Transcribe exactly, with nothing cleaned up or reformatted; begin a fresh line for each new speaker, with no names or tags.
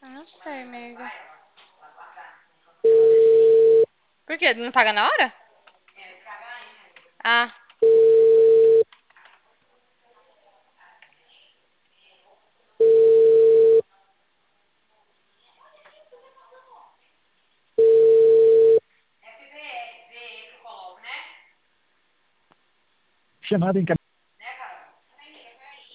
Não sei, amiga. Por quê? Não paga na hora? Ah,
Chamada em